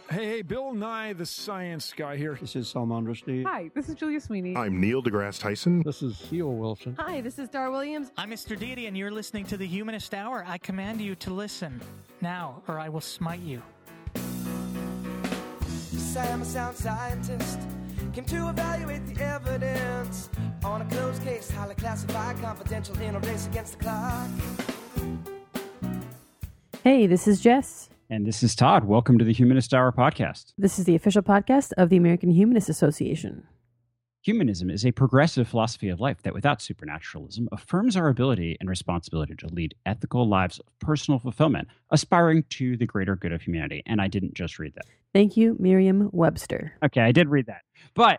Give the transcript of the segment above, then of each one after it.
Hey, Bill Nye, the science guy here. This is Salman Rushdie. Hi, this is Julia Sweeney. I'm Neil deGrasse Tyson. This is Theo Wilson. Hi, this is Dar Williams. I'm Mr. Deity, and you're listening to the Humanist Hour. I command you to listen now, or I will smite you. Say I'm a sound scientist, came to evaluate the evidence on a closed case, highly classified, confidential, in a race against the clock. Hey, this is Jess. And this is Todd. Welcome to the Humanist Hour podcast. This is the official podcast of the American Humanist Association. Humanism is a progressive philosophy of life that, without supernaturalism, affirms our ability and responsibility to lead ethical lives of personal fulfillment, aspiring to the greater good of humanity. And I didn't just read that. Thank you, Merriam-Webster. Okay, I did read that. But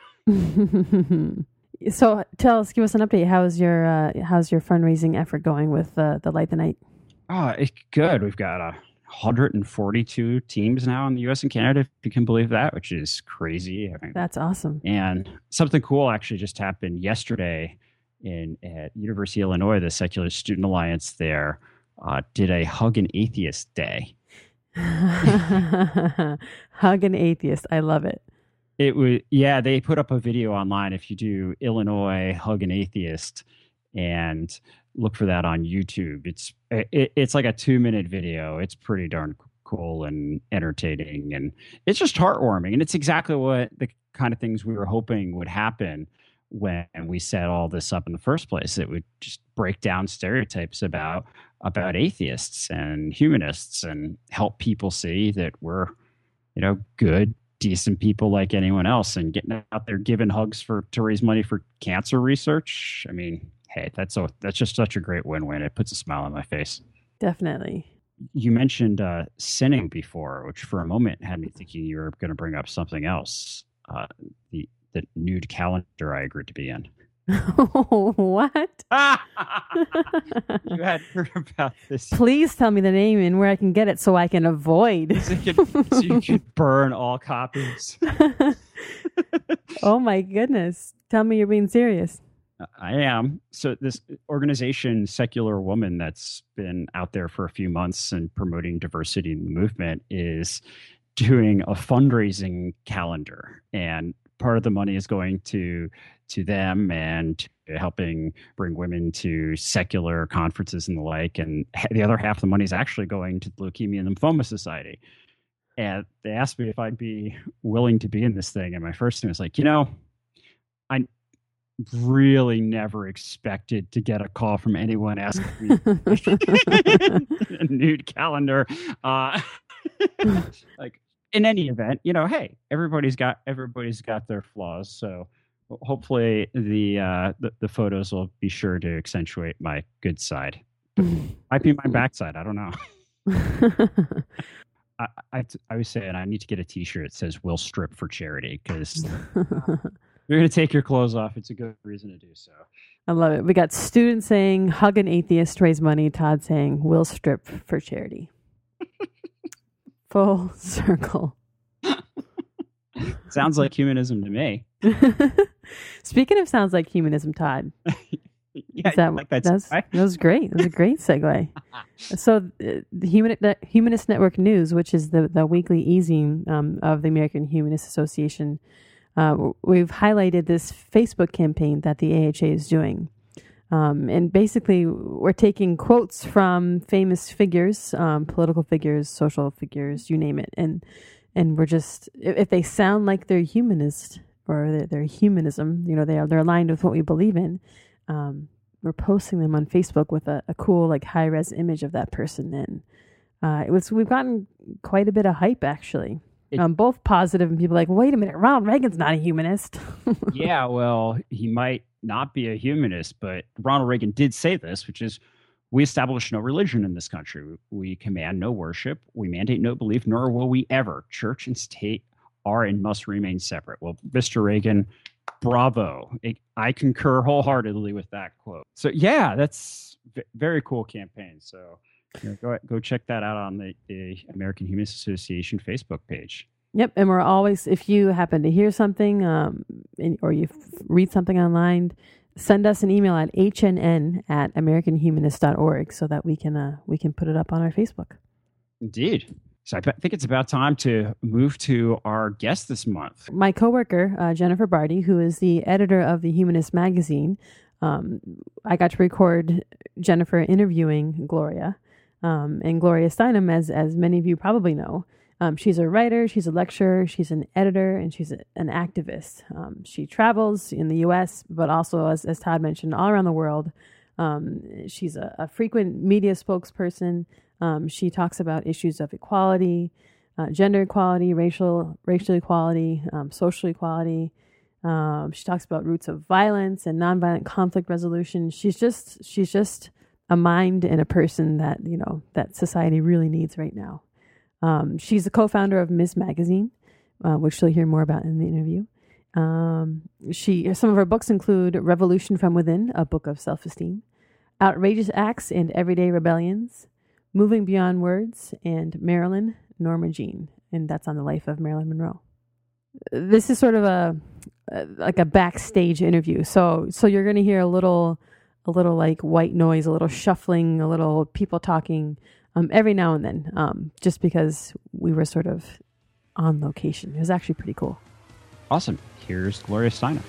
so give us an update. How's your fundraising effort going with the Light the Night? It's good. We've got 142 teams now in the U.S. and Canada, if you can believe that, which is crazy. I mean, that's awesome. And something cool actually just happened yesterday at University of Illinois. The Secular Student Alliance there did a Hug an Atheist Day. Hug an Atheist. I love it. It was, yeah, they put up a video online. If you do Illinois Hug an Atheist and look for that on YouTube, it's like a 2-minute video. It's pretty darn cool and entertaining, and it's just heartwarming. And it's exactly what the kind of things we were hoping would happen when we set all this up in the first place. It would just break down stereotypes about atheists and humanists and help people see that we're, good, decent people like anyone else, and getting out there giving hugs to raise money for cancer research. I mean, hey, that's just such a great win-win. It puts a smile on my face. Definitely. You mentioned sinning before, which for a moment had me thinking you were going to bring up something else. The nude calendar I agreed to be in. What? You had heard about this. Please tell me the name and where I can get it so I can avoid. So you could burn all copies. Oh my goodness. Tell me you're being serious. I am. So this organization, Secular Woman, that's been out there for a few months and promoting diversity in the movement, is doing a fundraising calendar. And part of the money is going to them and helping bring women to secular conferences and the like. And the other half of the money is actually going to the Leukemia and Lymphoma Society. And they asked me if I'd be willing to be in this thing. And my first thing was like, I really never expected to get a call from anyone asking me a nude calendar. Like, in any event, hey, everybody's got their flaws. So hopefully the photos will be sure to accentuate my good side. Might be my backside. I don't know. I was saying I need to get a T-shirt that says "We'll strip for charity," because you're going to take your clothes off. It's a good reason to do so. I love it. We got students saying "Hug an Atheist, raise money." Todd saying "We'll strip for charity." Full circle. Sounds like humanism to me. Speaking of sounds like humanism, Todd. Yeah, that was great. That was a great segue. So the Humanist Network News, which is the weekly e-zine of the American Humanist Association, we've highlighted this Facebook campaign that the AHA is doing. And basically, we're taking quotes from famous figures, political figures, social figures, you name it. And we're just, if they sound like they're humanist or they're humanism, they're aligned with what we believe in, we're posting them on Facebook with a cool, high-res image of that person. And we've gotten quite a bit of hype, actually. Both positive and people like, wait a minute, Ronald Reagan's not a humanist. Yeah, well, he might not be a humanist, but Ronald Reagan did say this, which is, we establish no religion in this country. We command no worship. We mandate no belief, nor will we ever. Church and state are and must remain separate. Well, Mr. Reagan, bravo. I concur wholeheartedly with that quote. So, yeah, that's very cool campaign. So go check that out on the American Humanist Association Facebook page. Yep, and we're always, if you happen to hear something or you read something online, send us an email at hnn@americanhumanist.org so that we can put it up on our Facebook. Indeed. So I think it's about time to move to our guest this month. My coworker, Jennifer Barty, who is the editor of the Humanist magazine, I got to record Jennifer interviewing Gloria. And Gloria Steinem, as many of you probably know, she's a writer, she's a lecturer, she's an editor, and she's an activist. She travels in the U.S., but also, as Todd mentioned, all around the world. She's a frequent media spokesperson. She talks about issues of equality, gender equality, racial equality, social equality. She talks about roots of violence and nonviolent conflict resolution. She's just a mind and a person that that society really needs right now. She's the co-founder of Ms. Magazine, which you'll hear more about in the interview. Some of her books include Revolution from Within, a book of self-esteem, Outrageous Acts and Everyday Rebellions, Moving Beyond Words, and Marilyn, Norma Jean, and that's on the life of Marilyn Monroe. This is sort of a backstage interview, so you're going to hear a little like white noise, a little shuffling, a little people talking every now and then, just because we were sort of on location. It was actually pretty cool. Awesome. Here's Gloria Steinem.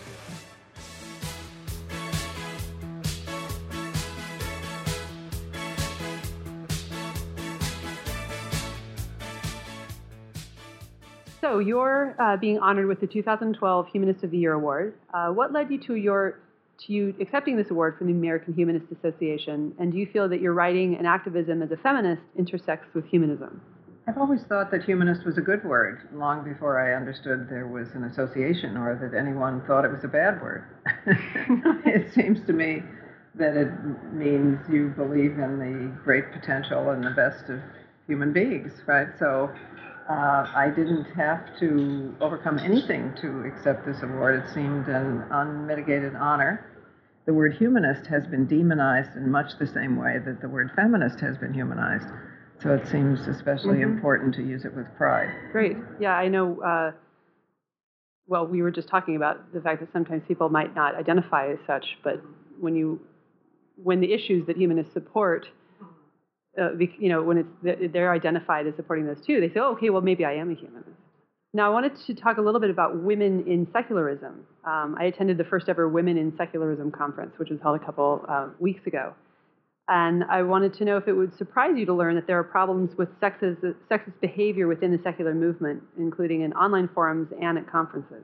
So you're being honored with the 2012 Humanist of the Year Award. What led you to you accepting this award from the American Humanist Association? And do you feel that your writing and activism as a feminist intersects with humanism? I've always thought that humanist was a good word, long before I understood there was an association or that anyone thought it was a bad word. It seems to me that it means you believe in the great potential and the best of human beings, right? So I didn't have to overcome anything to accept this award. It seemed an unmitigated honor. The word humanist has been demonized in much the same way that the word feminist has been humanized. So it seems especially important to use it with pride. Great. Yeah, I know. Well, we were just talking about the fact that sometimes people might not identify as such, but when the issues that humanists support, when they're identified as supporting those too, they say, oh, okay, well, maybe I am a humanist. Now, I wanted to talk a little bit about women in secularism. I attended the first ever Women in Secularism conference, which was held a couple weeks ago. And I wanted to know if it would surprise you to learn that there are problems with sexist behavior within the secular movement, including in online forums and at conferences.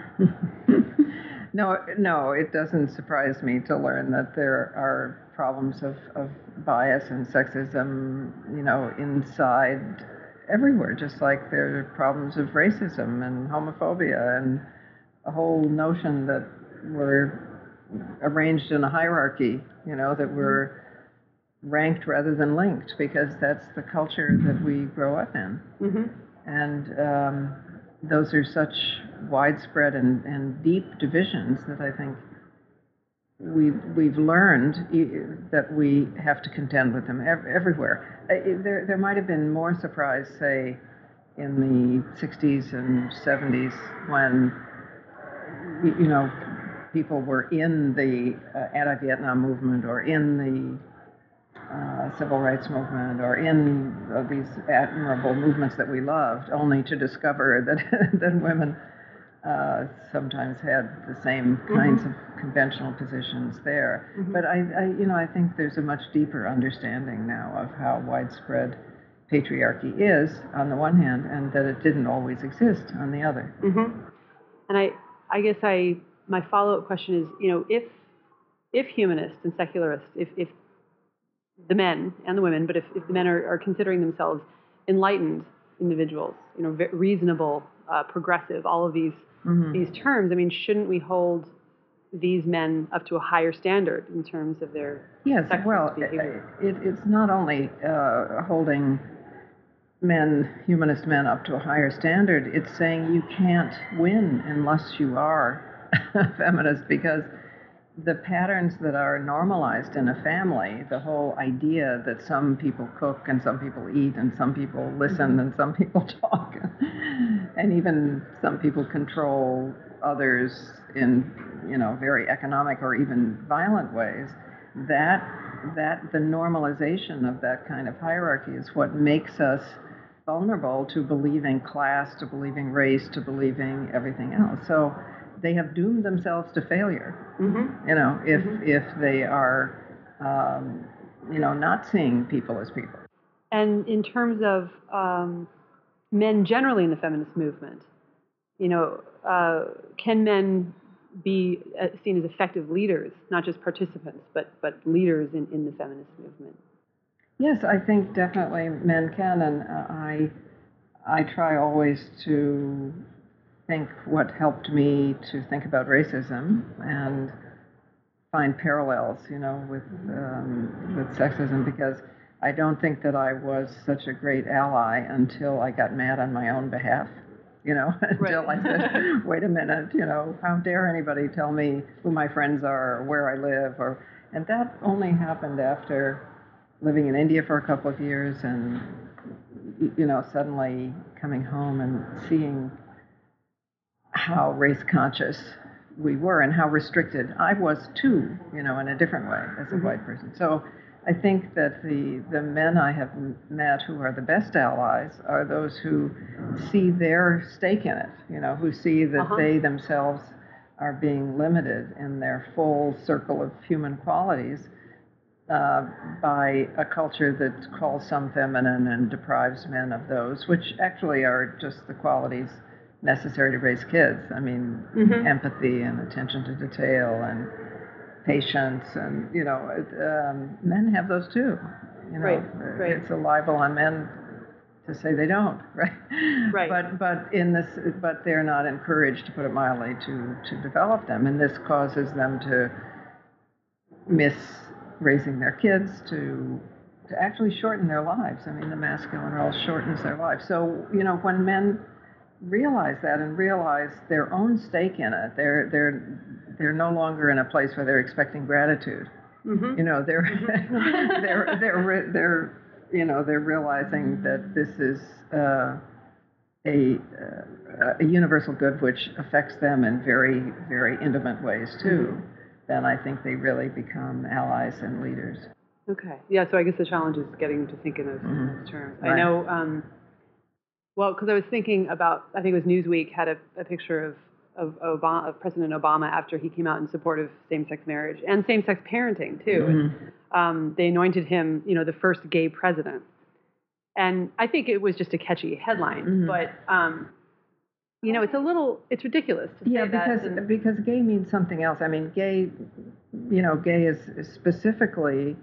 No, it doesn't surprise me to learn that there are problems of bias and sexism, inside everywhere, just like there are problems of racism and homophobia and a whole notion that we're arranged in a hierarchy, that we're ranked rather than linked, because that's the culture that we grow up in. Mm-hmm. And those are such widespread and deep divisions that I think we've learned that we have to contend with them everywhere. There might have been more surprise, say, in the 60s and 70s when, people were in the anti-Vietnam movement or in the civil rights movement or in these admirable movements that we loved, only to discover that women sometimes had the same kinds of conventional positions there. Mm-hmm. But I think there's a much deeper understanding now of how widespread patriarchy is on the one hand, and that it didn't always exist on the other. Mm-hmm. And I guess my follow-up question is, if humanists and secularists, if the men and the women, but if the men are considering themselves enlightened individuals, reasonable, progressive, all of these terms, shouldn't we hold these men up to a higher standard in terms of their sexist behavior? It's not only holding humanist men up to a higher standard, it's saying you can't win unless you are a feminist, because the patterns that are normalized in a family, the whole idea that some people cook and some people eat and some people listen and some people talk, and even some people control others in, very economic or even violent ways, that the normalization of that kind of hierarchy is what makes us vulnerable to believing class, to believing race, to believing everything else. So they have doomed themselves to failure. You know, if they are, you know, not seeing people as people. And in terms of men generally in the feminist movement, you know, can men be seen as effective leaders, not just participants, but leaders in the feminist movement? Yes, I think definitely men can, and I try always to think what helped me to think about racism and find parallels, you know, with sexism, because I don't think that I was such a great ally until I got mad on my own behalf. You know, until I said, wait a minute, you know, how dare anybody tell me who my friends are or where I live, and that only happened after living in India for a couple of years and, you know, suddenly coming home and seeing how race conscious we were and how restricted I was too, you know, in a different way as a white person. So I think that the men I have met who are the best allies are those who see their stake in it, you know, who see that they themselves are being limited in their full circle of human qualities by a culture that calls some feminine and deprives men of those, which actually are just the qualities necessary to raise kids. I mean, empathy and attention to detail and patience, and, you know, men have those too. You know, it's a libel on men to say they don't, right? But they're not encouraged, to put it mildly, to develop them, and this causes them to miss raising their kids, to actually shorten their lives. I mean, the masculine role shortens their lives. So, you know, when men realize that and realize their own stake in it, they're no longer in a place where they're expecting gratitude. You know, they're you know, they're realizing that this is a universal good which affects them in very, very intimate ways too. Then I think they really become allies and leaders. Okay. Yeah. So I guess the challenge is getting them to think in those terms. Right. I know. Well, because I was thinking about, I think it was Newsweek had a picture of President Obama after he came out in support of same-sex marriage and same-sex parenting too. They anointed him, you know, the first gay president, and I think it was just a catchy headline, but you know, it's ridiculous to say that. Because gay means something else. I mean, gay, you know, gay is specifically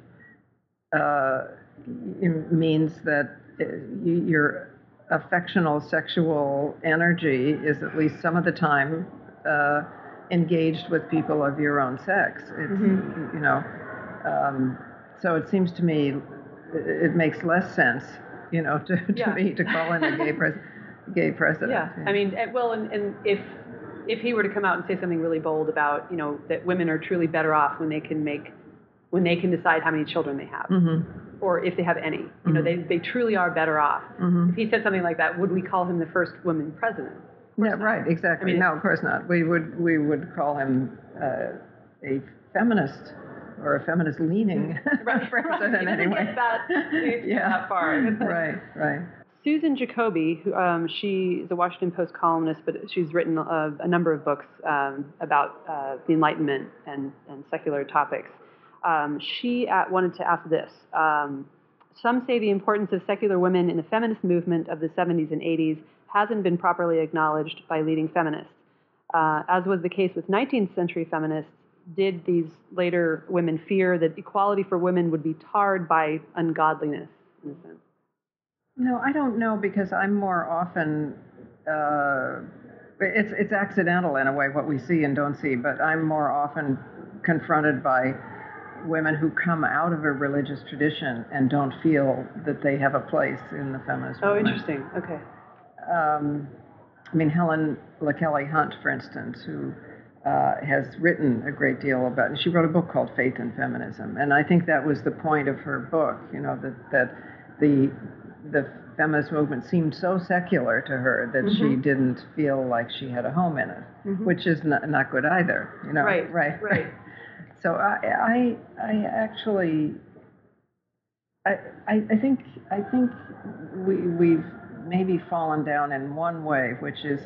means that your affectional sexual energy is at least some of the time engaged with people of your own sex. It's, you know, so it seems to me it makes less sense, you know, to me to call him a gay president. Yeah, I mean, well, and if he were to come out and say something really bold about, you know, that women are truly better off when they can decide how many children they have, or if they have any, you know, they truly are better off. If he said something like that, would we call him the first woman president? Yeah, right, exactly. I mean, no, of course not. We would call him a feminist or a feminist-leaning president anyway. That far. Right. Susan Jacoby, who she is a Washington Post columnist, but she's written a number of books about the Enlightenment and secular topics. She wanted to ask this. Some say the importance of secular women in the feminist movement of the 70s and 80s hasn't been properly acknowledged by leading feminists. As was the case with 19th century feminists, did these later women fear that equality for women would be tarred by ungodliness, in a sense? No, I don't know, because I'm more often, it's accidental in a way what we see and don't see, but I'm more often confronted by women who come out of a religious tradition and don't feel that they have a place in the feminist movement. Oh, interesting. Okay. I mean, Helen LaKelly Hunt, for instance, who has written a great deal about, and she wrote a book called Faith and Feminism, and I think that was the point of her book, you know, that the feminist movement seemed so secular to her that she didn't feel like she had a home in it, which is not good either, you know. Right. So I actually I think we've maybe fallen down in one way, which is,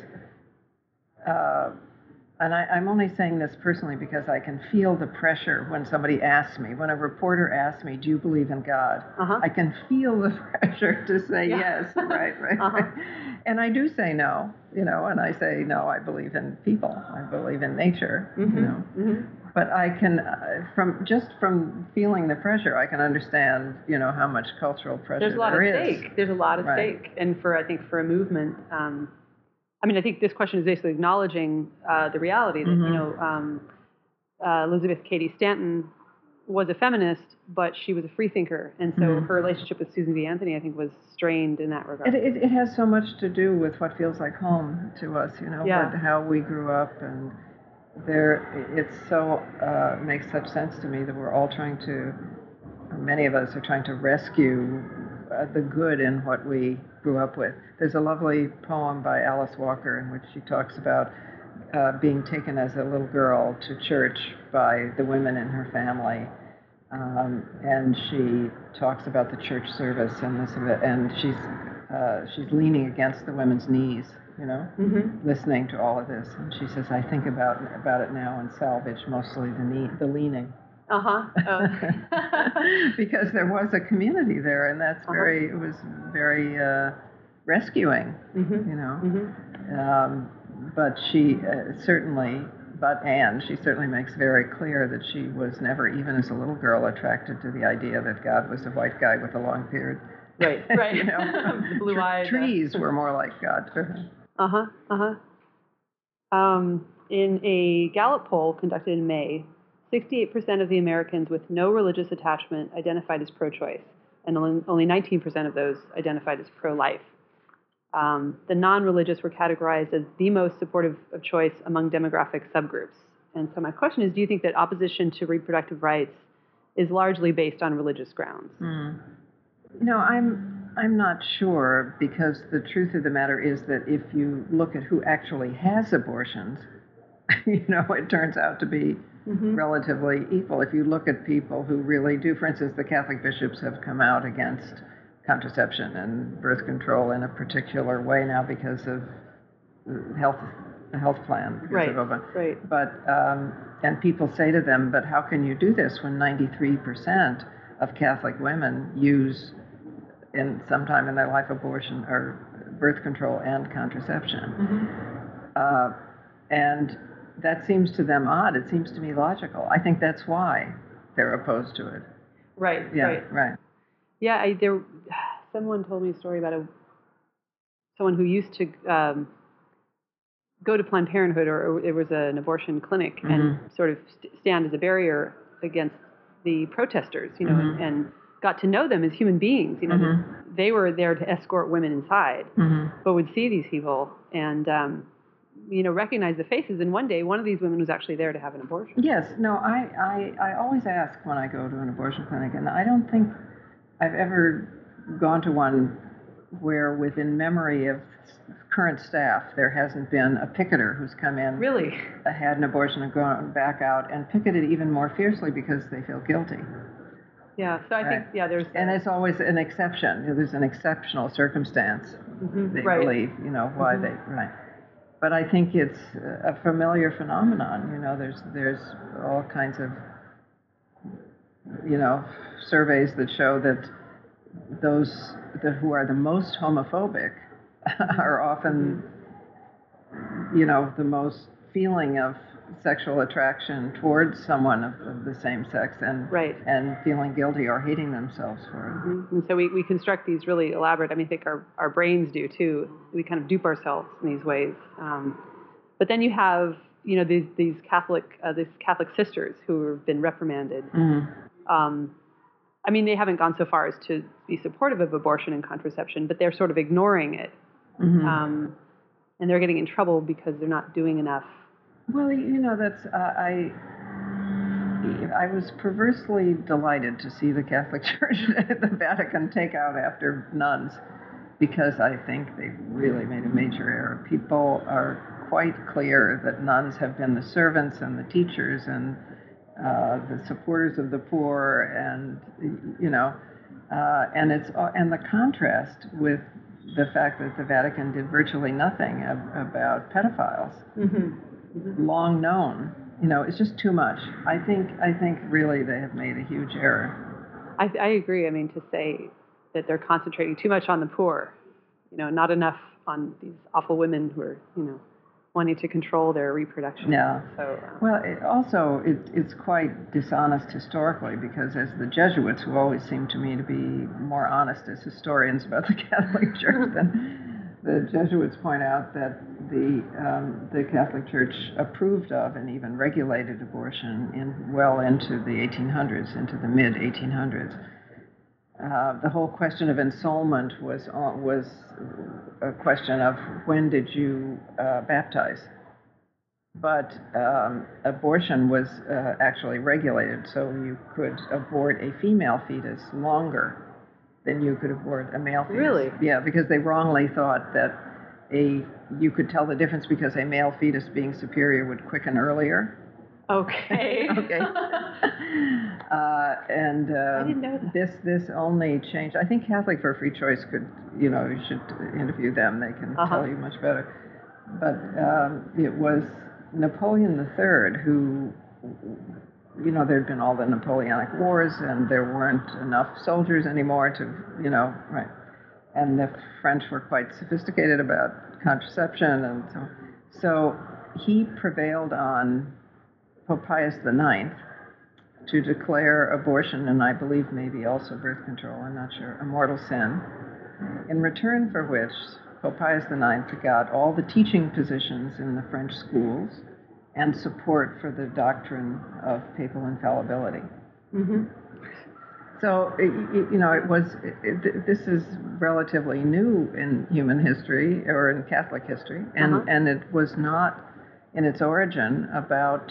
and I'm only saying this personally because I can feel the pressure when somebody asks me, when a reporter asks me, do you believe in God? I can feel the pressure to say yes, right. And I do say no, and I say, no, I believe in people. I believe in nature, But I can, from feeling the pressure, I can understand, how much cultural pressure There's a lot there at is. stake. There's a lot at stake. And I think for a movement, I think this question is basically acknowledging the reality that, Elizabeth Cady Stanton was a feminist, but she was a free thinker. And so her relationship with Susan B. Anthony, I think, was strained in that regard. It has so much to do with what feels like home to us, how we grew up. And it makes such sense to me that we're all many of us are trying to rescue the good in what we grew up with. There's a lovely poem by Alice Walker in which she talks about being taken as a little girl to church by the women in her family. And she talks about the church service and she's leaning against the women's knees, listening to all of this. And she says, I think about it now and salvage mostly the leaning. Because there was a community there, and that's it was very rescuing, But she she certainly makes very clear that she was never, even as a little girl, attracted to the idea that God was a white guy with a long beard. Right. The blue-eyed. Trees were more like God to her. In a Gallup poll conducted in May, 68% of the Americans with no religious attachment identified as pro-choice, and only 19% of those identified as pro-life. The non-religious were categorized as the most supportive of choice among demographic subgroups. And so my question is, do you think that opposition to reproductive rights is largely based on religious grounds? I'm not sure, because the truth of the matter is that if you look at who actually has abortions, it turns out to be relatively equal. If you look at people who really do, for instance, the Catholic bishops have come out against contraception and birth control in a particular way now because of the health plan. Because of Obama. But and people say to them, but how can you do this when 93% of Catholic women use sometime in their life abortion or birth control and contraception? And that seems to them odd. It seems to me logical. I think that's why they're opposed to it. Right. Yeah, someone told me a story about someone who used to go to Planned Parenthood, or it was an abortion clinic, and sort of stand as a barrier against the protesters, and got to know them as human beings. They were there to escort women inside, but would see these people and recognize the faces. And one day, one of these women was actually there to have an abortion. Yes. No, I always ask when I go to an abortion clinic, and I don't think I've ever gone to one where within memory of current staff there hasn't been a picketer who's come in, really had an abortion and gone back out and picketed even more fiercely because they feel guilty. Yeah, so I think, there's... And it's always an exception. There's an exceptional circumstance, they believe, why they... Right. But I think it's a familiar phenomenon. There's all kinds of, surveys that show that those who are the most homophobic are often, the most feeling of sexual attraction towards someone of the same sex and feeling guilty or hating themselves for it. And so we construct these really elaborate, I think our brains do too. We kind of dupe ourselves in these ways. But then you have, these Catholic sisters who have been reprimanded. They haven't gone so far as to be supportive of abortion and contraception, but they're sort of ignoring it. And they're getting in trouble because they're not doing enough. Well, that's I was perversely delighted to see the Catholic Church at the Vatican take out after nuns, because I think they really made a major error. People are quite clear that nuns have been the servants and the teachers and the supporters of the poor, and and the contrast with the fact that the Vatican did virtually nothing about pedophiles, long known. It's just too much. I think really they have made a huge error. I agree. I mean, to say that they're concentrating too much on the poor, not enough on these awful women who are, wanting to control their reproduction. Yeah. So, well, it's quite dishonest historically, because as the Jesuits, who always seem to me to be more honest as historians about the Catholic Church than the Jesuits, point out that the Catholic Church approved of and even regulated abortion well into the 1800s, into the mid 1800s. The whole question of ensoulment was a question of when did you baptize. But abortion was actually regulated, so you could abort a female fetus longer than you could abort a male fetus. Really? Yeah, because they wrongly thought that you could tell the difference because a male fetus being superior would quicken earlier. Okay. Okay. And I didn't know that. This only changed. I think Catholic for Free Choice could, you should interview them. They can tell you much better. But it was Napoleon III who, there'd been all the Napoleonic Wars, and there weren't enough soldiers anymore to, right. And the French were quite sophisticated about contraception, and so he prevailed on Pope Pius IX to declare abortion, and I believe maybe also birth control, I'm not sure, a mortal sin, in return for which Pope Pius IX got all the teaching positions in the French schools and support for the doctrine of papal infallibility. Mm-hmm. So, this is relatively new in human history, or in Catholic history, and it was not in its origin about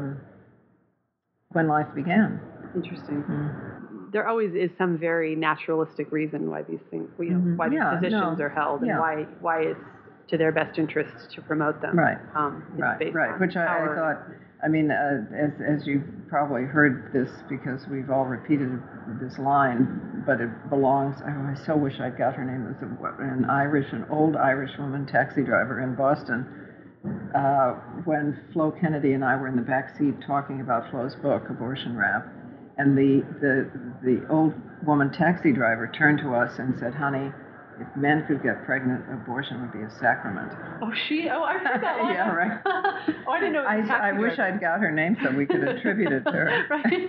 when life began. Interesting. There always is some very naturalistic reason why these things, why these positions are held, and why it's to their best interests to promote them. Right. Right. Which I thought. I mean, as you've probably heard this, because we've all repeated this line, but it belongs. I so wish I'd got her name. It was an old Irish woman taxi driver in Boston. When Flo Kennedy and I were in the back seat talking about Flo's book, Abortion Rap, and the old woman taxi driver turned to us and said, "Honey, if men could get pregnant, abortion would be a sacrament." Oh, I heard that line. Yeah, right. Oh, I didn't know. I wish I'd got her name so we could attribute it to her. Right.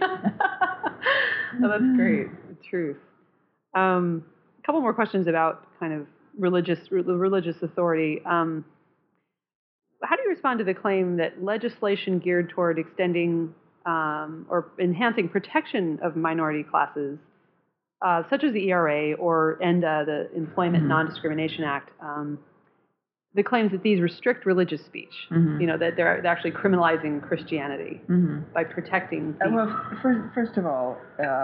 Oh, that's great. The truth. A couple more questions about kind of religious authority. How do you respond to the claim that legislation geared toward extending or enhancing protection of minority classes, such as the ERA or ENDA, the Employment Non-Discrimination Act, the claims that these restrict religious speech, that they're actually criminalizing Christianity by protecting these? Well, first of all,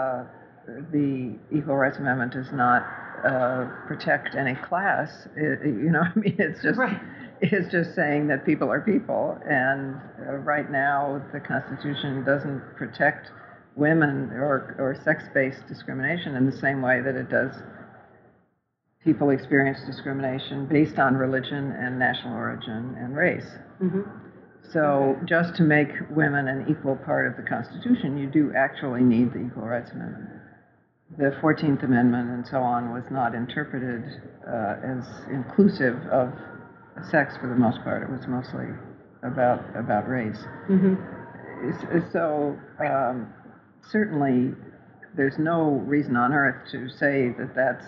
the Equal Rights Amendment does not protect any class. It's just... Right. Is just saying that people are people, and right now the Constitution doesn't protect women or sex-based discrimination in the same way that it does people experience discrimination based on religion and national origin and race. Mm-hmm. So just to make women an equal part of the Constitution, you do actually need the Equal Rights Amendment. The 14th Amendment and so on was not interpreted as inclusive of sex for the most part. It was mostly about race. Mm-hmm. So certainly there's no reason on earth to say that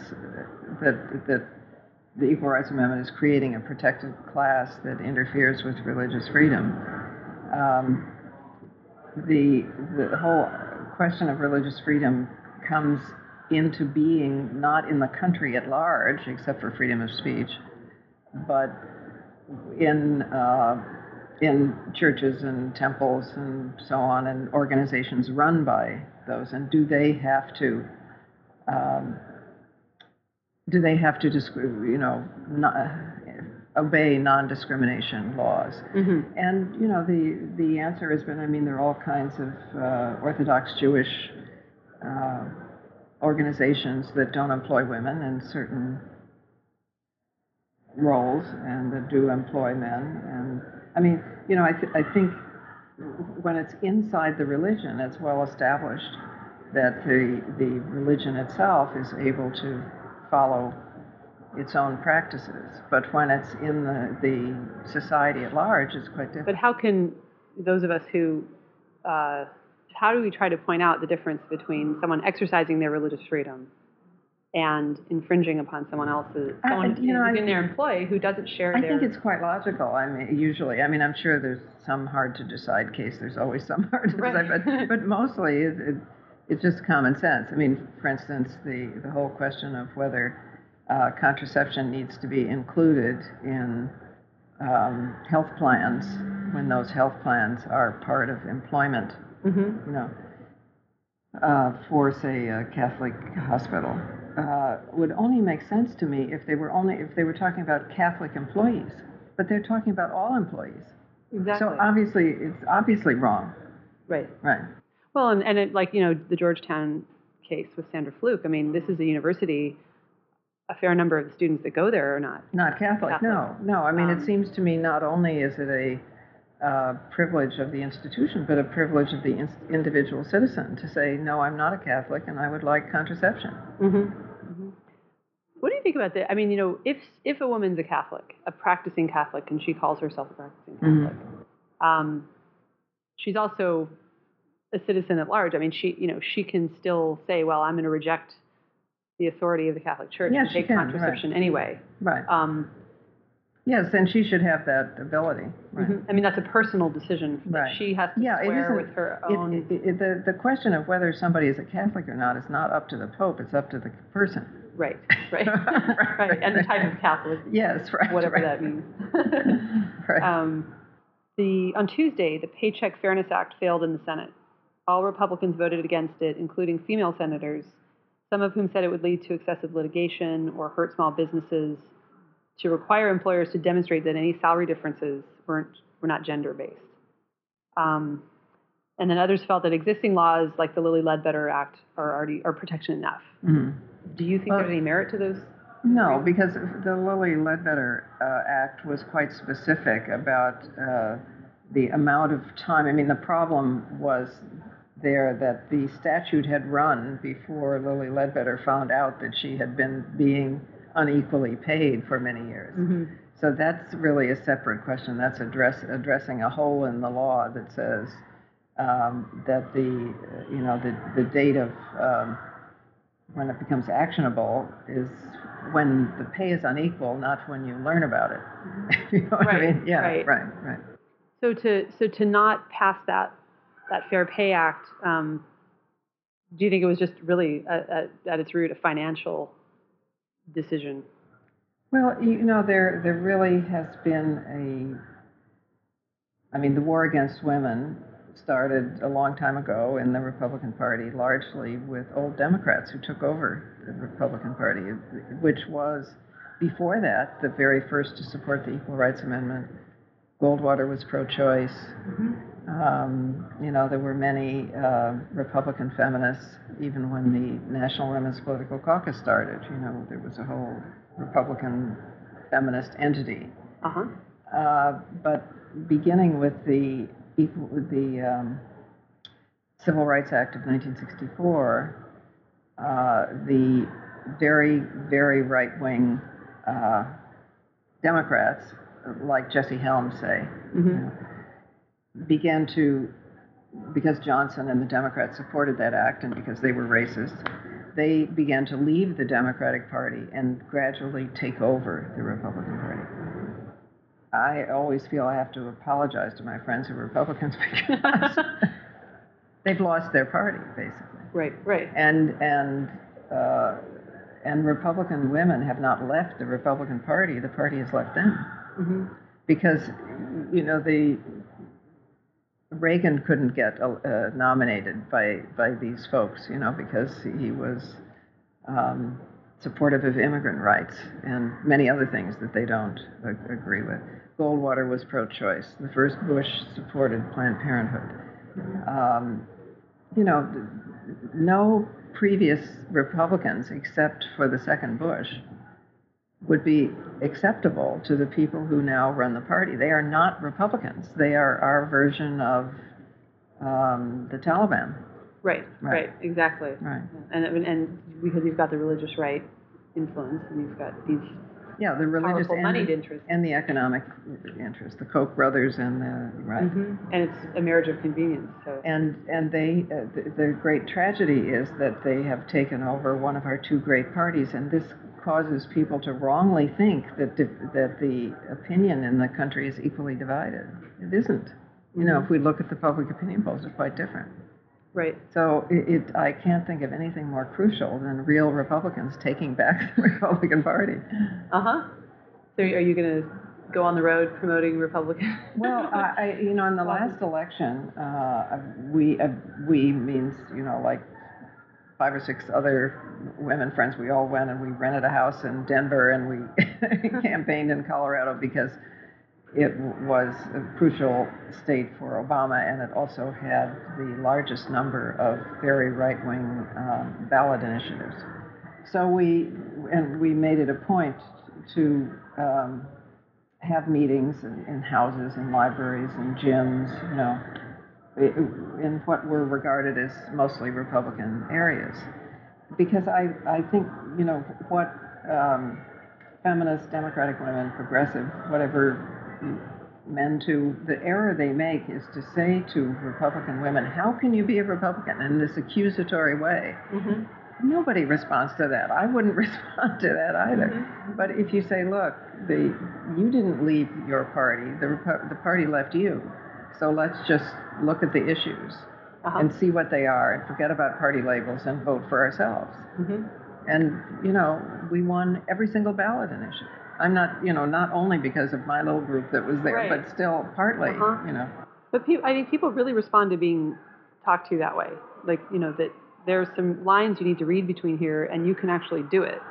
the Equal Rights Amendment is creating a protected class that interferes with religious freedom. The whole question of religious freedom comes into being not in the country at large, except for freedom of speech, but in churches and temples and so on, and organizations run by those. And do they have to obey non-discrimination laws? Mm-hmm. And the answer has been, there are all kinds of Orthodox Jewish organizations that don't employ women, and certain roles and that do employ men. And I mean, I think when it's inside the religion, it's well established that the religion itself is able to follow its own practices. But when it's in the society at large, it's quite different. But how can those of us who, how do we try to point out the difference between someone exercising their religious freedom and infringing upon someone else's, within their employee who doesn't share I their... think it's quite logical. I mean, usually. I mean, I'm sure there's some hard-to-decide case. There's always some hard-to-decide. Right. But mostly it's just common sense. I mean, for instance, the whole question of whether contraception needs to be included in health plans when those health plans are part of employment, for, say, a Catholic hospital. Would only make sense to me if they were talking about Catholic employees, but they're talking about all employees. Exactly. So it's obviously wrong. Right. Right. Well, and it, like, the Georgetown case with Sandra Fluke. I mean, this is a university. A fair number of the students that go there are not Catholic. No. I mean, it seems to me not only is it a privilege of the institution, but a privilege of the individual citizen to say, no, I'm not a Catholic, and I would like contraception. Mm-hmm. Mm-hmm. What do you think about that? I mean, if a woman's a Catholic, a practicing Catholic, and she calls herself a practicing Catholic, she's also a citizen at large. I mean, she can still say, well, I'm going to reject the authority of the Catholic Church and take contraception anyway. Right. Yes, and she should have that ability. Right. Mm-hmm. I mean, that's a personal decision that she has to swear with her own... The question of whether somebody is a Catholic or not is not up to the Pope, it's up to the person. Right. Right. And the type of Catholic. Yes, right. Whatever that means. Right. On Tuesday, the Paycheck Fairness Act failed in the Senate. All Republicans voted against it, including female senators, some of whom said it would lead to excessive litigation or hurt small businesses, to require employers to demonstrate that any salary differences were not gender-based. And then others felt that existing laws like the Lilly Ledbetter Act are protection enough. Mm-hmm. Do you think there's any merit to those? No, because the Lilly Ledbetter Act was quite specific about the amount of time. I mean, the problem was there that the statute had run before Lilly Ledbetter found out that she had been being unequally paid for many years. Mm-hmm. So that's really a separate question. That's addressing a hole in the law that says that the date of when it becomes actionable is when the pay is unequal, not when you learn about it. You know what I mean? Yeah. Right. So to not pass that Fair Pay Act, do you think it was just really at its root a financial decision? Well, there really has been the war against women started a long time ago in the Republican Party, largely with old Democrats who took over the Republican Party, which was, before that, the very first to support the Equal Rights Amendment. Goldwater was pro-choice. Mm-hmm. There were many Republican feminists, even when the National Women's Political Caucus started. There was a whole Republican feminist entity. Uh-huh. But beginning with the Civil Rights Act of 1964, the very, very right-wing Democrats, like Jesse Helms, say, mm-hmm. Began to, because Johnson and the Democrats supported that act and because they were racist, they began to leave the Democratic Party and gradually take over the Republican Party. I always feel I have to apologize to my friends who are Republicans because they've lost their party, basically. Right. And Republican women have not left the Republican Party. The party has left them. Mm-hmm. Because, Reagan couldn't get nominated by these folks, because he was supportive of immigrant rights and many other things that they don't agree with. Goldwater was pro-choice. The first Bush supported Planned Parenthood. No previous Republicans, except for the second Bush, would be acceptable to the people who now run the party. They are not Republicans. They are our version of the Taliban. Right, exactly. Right. And because you've got the religious right influence, and you've got these the religious powerful moneyed interests. And the economic interest, the Koch brothers and the, right. Mm-hmm. And it's a marriage of convenience. So. And they, the great tragedy is that they have taken over one of our two great parties, and this causes people to wrongly think that the opinion in the country is equally divided. It isn't. You know, if we look at the public opinion polls, they're quite different. Right. So I can't think of anything more crucial than real Republicans taking back the Republican Party. So are you going to go on the road promoting Republican? Well, in the last election, we means, like 5 or 6 other women friends, we all went and we rented a house in Denver and we campaigned in Colorado because it was a crucial state for Obama, and it also had the largest number of very right-wing ballot initiatives. So we made it a point to have meetings in houses and libraries and gyms, in what were regarded as mostly Republican areas. Because I think, what feminists, democratic women, progressive, whatever men to, the error they make is to say to Republican women, how can you be a Republican, in this accusatory way? Mm-hmm. Nobody responds to that. I wouldn't respond to that either. Mm-hmm. But if you say, look, you didn't leave your party, the party left you. So let's just look at the issues and see what they are and forget about party labels and vote for ourselves. Mm-hmm. And, we won every single ballot initiative. I'm not, not only because of my little group that was there, but still partly, But people really respond to being talked to that way. Like, that there's some lines you need to read between here, and you can actually do it.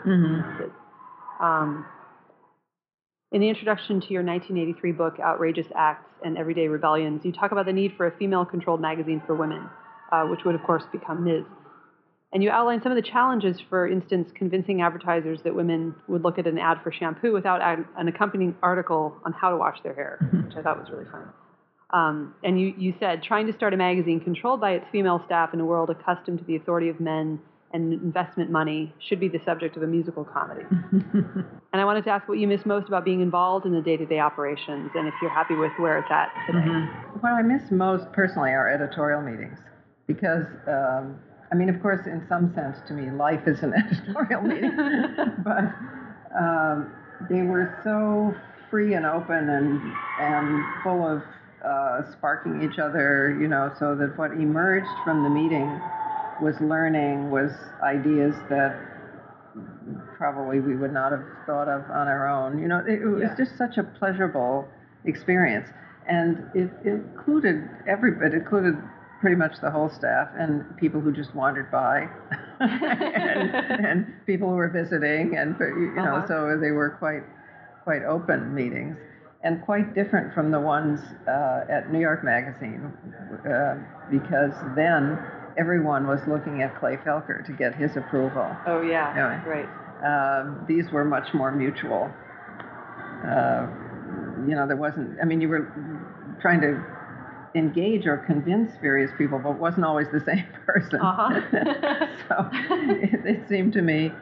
Mm-hmm. In the introduction to your 1983 book, Outrageous Acts and Everyday Rebellions, you talk about the need for a female-controlled magazine for women, which would, of course, become Ms. And you outline some of the challenges, for instance, convincing advertisers that women would look at an ad for shampoo without an accompanying article on how to wash their hair, which I thought was really fun. And you said, trying to start a magazine controlled by its female staff in a world accustomed to the authority of men and investment money should be the subject of a musical comedy. And I wanted to ask what you miss most about being involved in the day-to-day operations, and if you're happy with where it's at today. Mm-hmm. What I miss most personally are editorial meetings, because of course, in some sense, to me, life is an editorial meeting, but they were so free and open and full of sparking each other, so that what emerged from the meeting was learning, was ideas that probably we would not have thought of on our own. It was just such a pleasurable experience, and it included everybody. It included pretty much the whole staff and people who just wandered by, and people who were visiting, and so they were quite open meetings, and quite different from the ones at New York Magazine, because then everyone was looking at Clay Felker to get his approval. Oh yeah, right. These were much more mutual. There wasn't. You were trying to engage or convince various people, but it wasn't always the same person. So it seemed to me,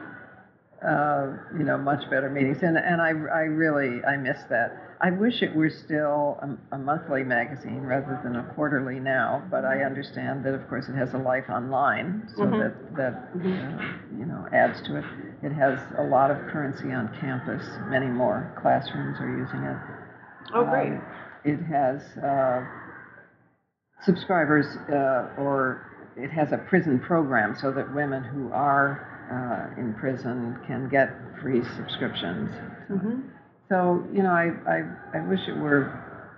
much better meetings, and I miss that. I wish it were still a monthly magazine rather than a quarterly now, but I understand that, of course, it has a life online, so that adds to it. It has a lot of currency on campus. Many more classrooms are using it. Oh, great. It has subscribers, or it has a prison program so that women who are in prison can get free subscriptions. Mm-hmm. So, I wish it were,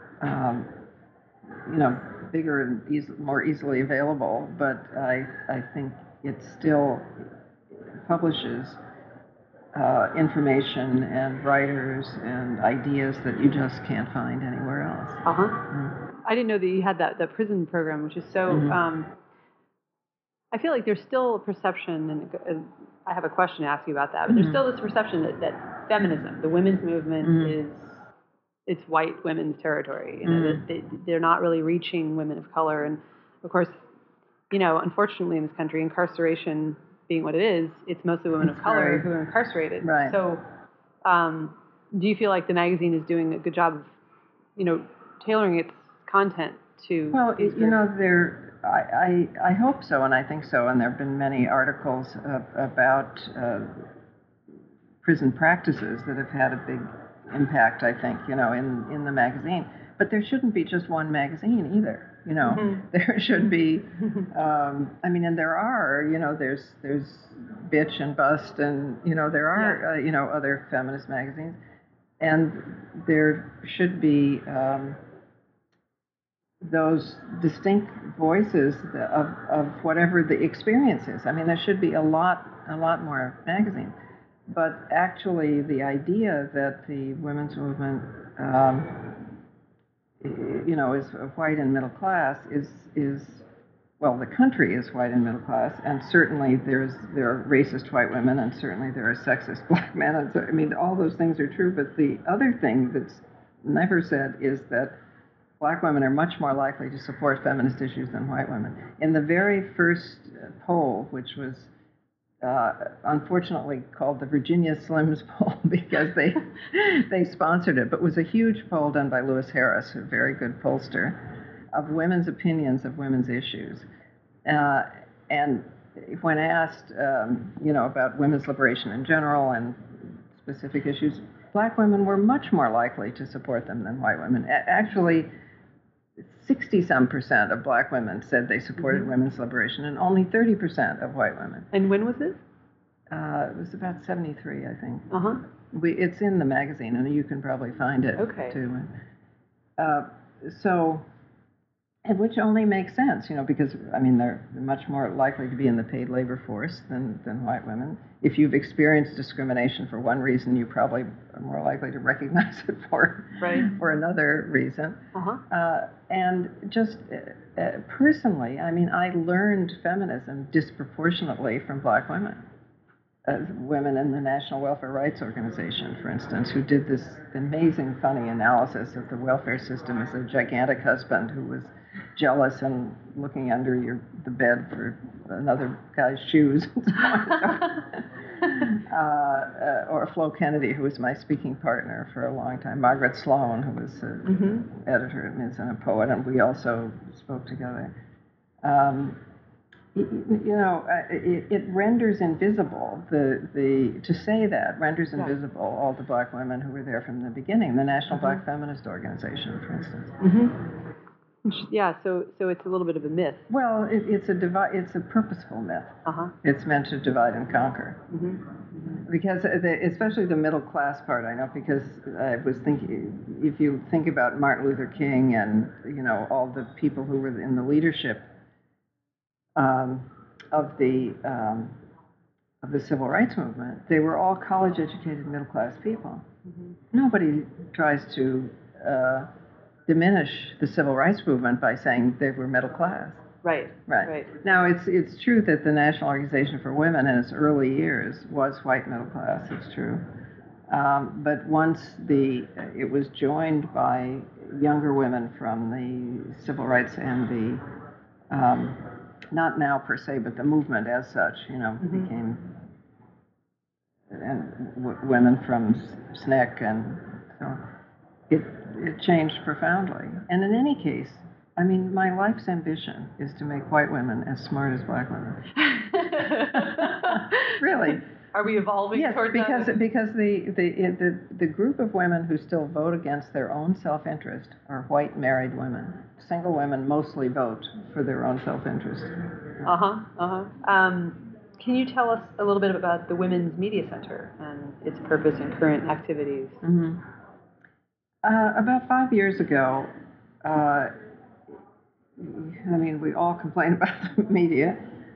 bigger and more easily available, but I think it still publishes information and writers and ideas that you just can't find anywhere else. I didn't know that you had that prison program, which is so I feel like there's still a perception, and I have a question to ask you about that, but there's still this perception that feminism, the women's movement, it's white women's territory. You know, they're not really reaching women of color. And of course, you know, unfortunately in this country, incarceration being what it is, it's mostly women of color who are incarcerated. Right. So do you feel like the magazine is doing a good job of, you know, tailoring its content to these you know, I hope so, and I think so, and there have been many articles about prison practices that have had a big impact, I think, you know, in the magazine. But there shouldn't be just one magazine either, you know. There should be, I mean, and there are, you know, there's Bitch and Bust, and, you know, there are, you know, other feminist magazines. And there should be those distinct voices of whatever the experience is. I mean, there should be a lot more magazines. But actually, the idea that the women's movement, you know, is white and middle class is well, the country is white and middle class, and certainly there are racist white women, and certainly there are sexist black men. And so, I mean, all those things are true. But the other thing that's never said is that black women are much more likely to support feminist issues than white women. In the very first poll, which was unfortunately called the Virginia Slims poll because they sponsored it, but was a huge poll done by Lewis Harris, a very good pollster, of women's opinions of women's issues. And when asked, you know, about women's liberation in general and specific issues, black women were much more likely to support them than white women. Actually, 60-some% of black women said they supported women's liberation, and only 30% of white women. And when was this? It was about 73, I think. It's in the magazine, and you can probably find it too. And which only makes sense, you know, because, I mean, they're much more likely to be in the paid labor force than white women. If you've experienced discrimination for one reason, you probably are more likely to recognize it for another reason. And just personally, I mean, I learned feminism disproportionately from black women. Women in the National Welfare Rights Organization, for instance, who did this amazing, funny analysis of the welfare system as a gigantic husband who was jealous and looking under the bed for another guy's shoes. Or Flo Kennedy, who was my speaking partner for a long time. Margaret Sloan, who was an editor at Ms. and a poet, and we also spoke together. You know, it renders invisible to say that renders invisible all the black women who were there from the beginning. The National Black Feminist Organization, for instance. Yeah, so it's a little bit of a myth. Well, it's a purposeful myth. It's meant to divide and conquer. Because especially the middle class part, I know, because I was thinking, if you think about Martin Luther King and, you know, all the people who were in the leadership of the civil rights movement, they were all college-educated middle-class people. Nobody tries to diminish the civil rights movement by saying they were middle class. Right. Now, it's true that the National Organization for Women in its early years was white middle class. It's true. But once it was joined by younger women from the civil rights and the not now per se, but the movement as such, you know, became, and women from SNCC, and so it changed profoundly. And in any case, I mean, my life's ambition is to make white women as smart as black women. Really. Are we evolving towards that? Because the group of women who still vote against their own self-interest are white married women. Single women mostly vote for their own self-interest. Can you tell us a little bit about the Women's Media Center and its purpose and current activities? About 5 years ago, I mean, we all complain about the media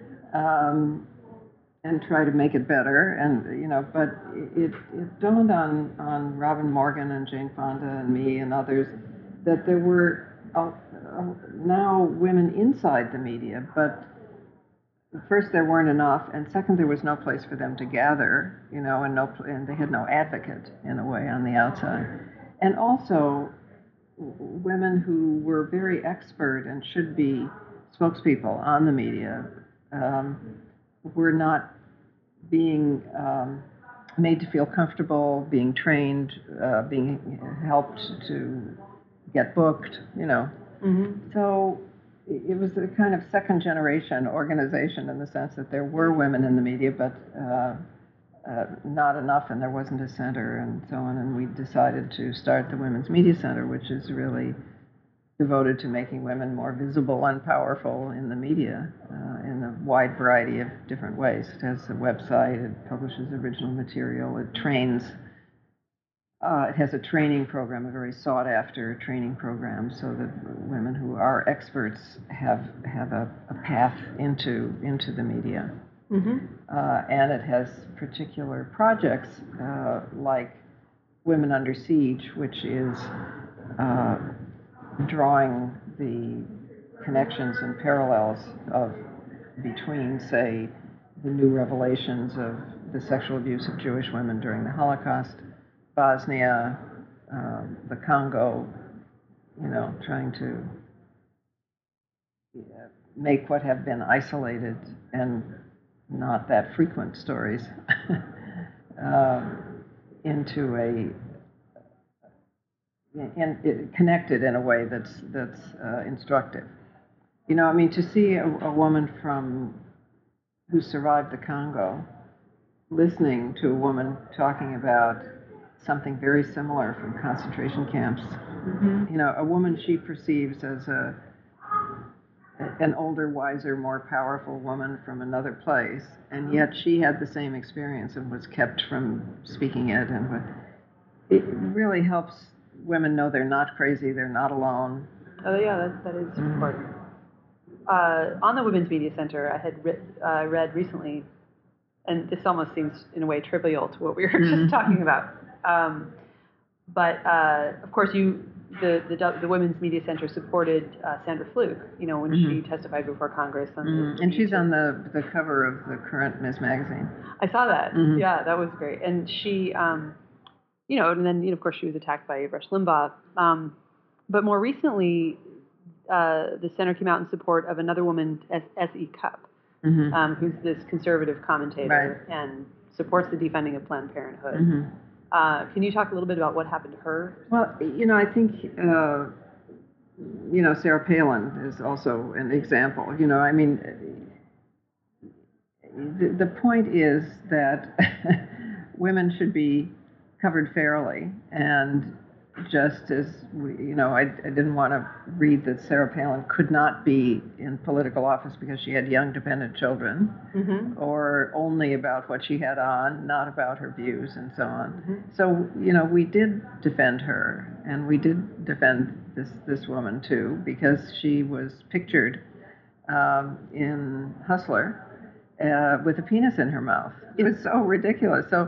and try to make it better, and you know, but it dawned on Robin Morgan and Jane Fonda and me and others that there were now women inside the media, but first there weren't enough, and second there was no place for them to gather, and they had no advocate in a way on the outside, and also women who were very expert and should be spokespeople on the media were not being made to feel comfortable, being trained, being helped to get booked, So it was a kind of second generation organization in the sense that there were women in the media, but not enough, and there wasn't a center and so on. And we decided to start the Women's Media Center, which is really devoted to making women more visible and powerful in the media in a wide variety of different ways. It has a website, it publishes original material, it trains. It has a training program, a very sought-after training program, so that women who are experts have a path into the media. And it has particular projects like Women Under Siege, which is drawing the connections and parallels between, say, the new revelations of the sexual abuse of Jewish women during the Holocaust, Bosnia, the Congo, trying to make what have been isolated and not that frequent stories into connected in a way that's instructive. To see a woman who survived the Congo listening to a woman talking about something very similar from concentration camps, a woman she perceives as an older, wiser, more powerful woman from another place, and yet she had the same experience and was kept from speaking it. And it really helps women know they're not crazy, they're not alone. Oh yeah, that is important. On the Women's Media Center, I had read recently, and this almost seems in a way trivial to what we were just talking about. But of course, the Women's Media Center supported Sandra Fluke, when she testified before Congress. And she's on the cover of the current Ms. Magazine. I saw that. Yeah, that was great. And she, and then of course she was attacked by Rush Limbaugh. But more recently, the center came out in support of another woman, S.E. Cupp, who's this conservative commentator and supports the defunding of Planned Parenthood. Can you talk a little bit about what happened to her? Well, I think, Sarah Palin is also an example. The point is that women should be covered fairly, and just as I didn't want to read that Sarah Palin could not be in political office because she had young dependent children, or only about what she had on, not about her views and so on. So we did defend her, and we did defend this woman too, because she was pictured in Hustler with a penis in her mouth. It was so ridiculous. So